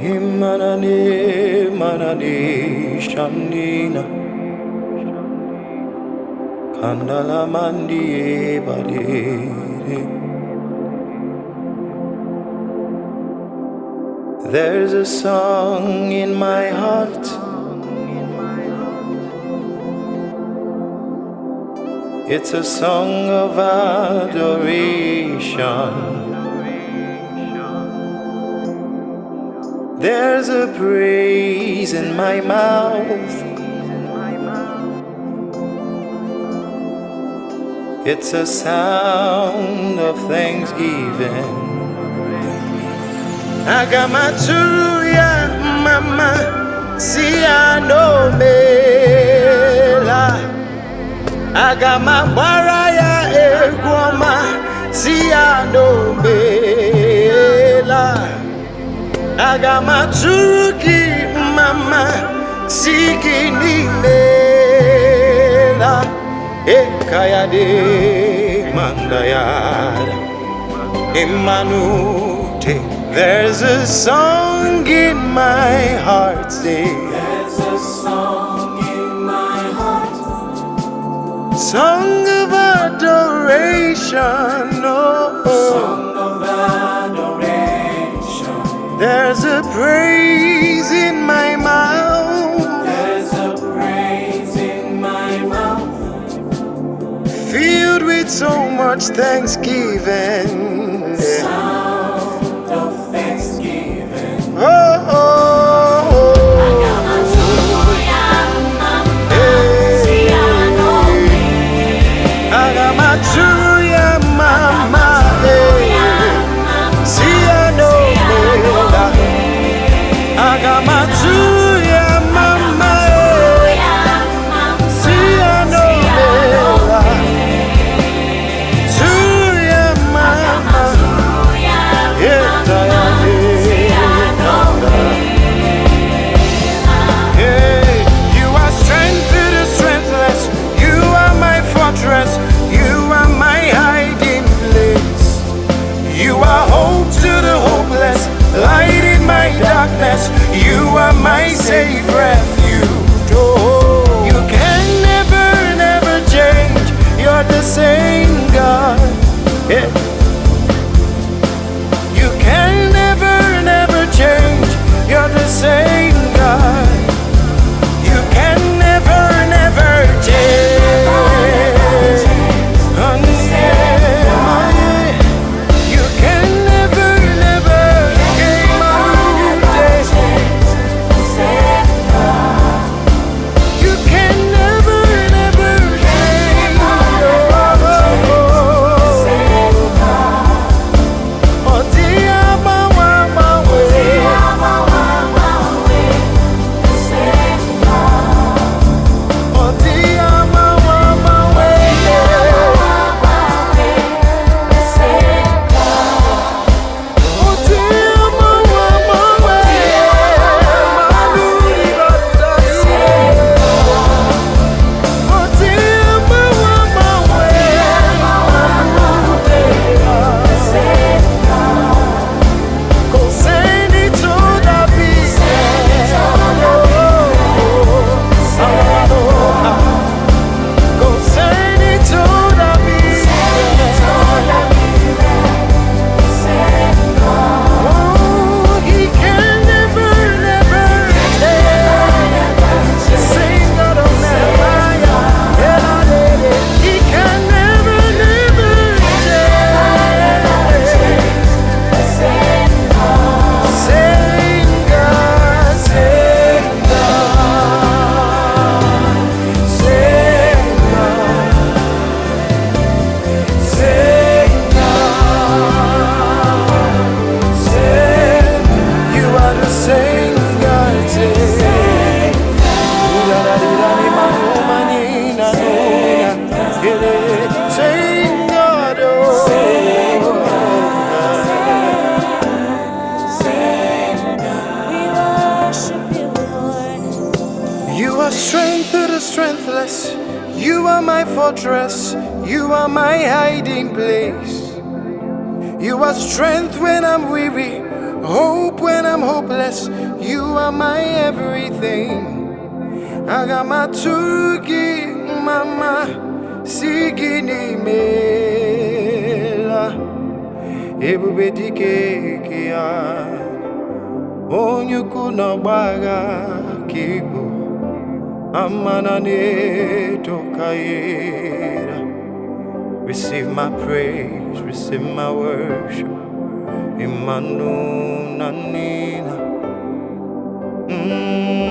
Imanane manane shanina kandala mandi bade. There's a song in my heart. It's a song of adoration. There's a praise in my mouth. It's a sound of thanksgiving. Agamatsuya mama siano mela. Agamabaraya egwama siano mela. Agamatsuki mama sikini mela. Ekayade mandayada Immanute. There's a song in my heart, say. There's a song in my heart. Song of adoration, oh. Song of adoration. There's a praise in my mouth. There's a praise in my mouth. Filled with so much thanksgiving. Sound of thanksgiving. Oh, oh, oh. Agamatuya mama, siano mela. Agamatuya mama, siano mela. Tuya mama, hey, you are strength to the strengthless. You are my fortress. You are my hiding place. You are hope to the hopeless, light in my darkness. You are my safe refuge. Oh, you can never, never change. You're the same God. Yeah. You can never, never change. You're the same God. You can never, never change. You can never, never change. You can never, never change. Oh, dear mama, oh, dear mama, You are strength to the strengthless. You are my fortress. You are my hiding place. You are strength when I'm weary, hope when I'm hopeless. You are my everything. Agamatuki mama sigini mela ebubedike kia onyuku no baga kigo amana ne tokaira. Receive my praise, receive my worship. Imanu nanina.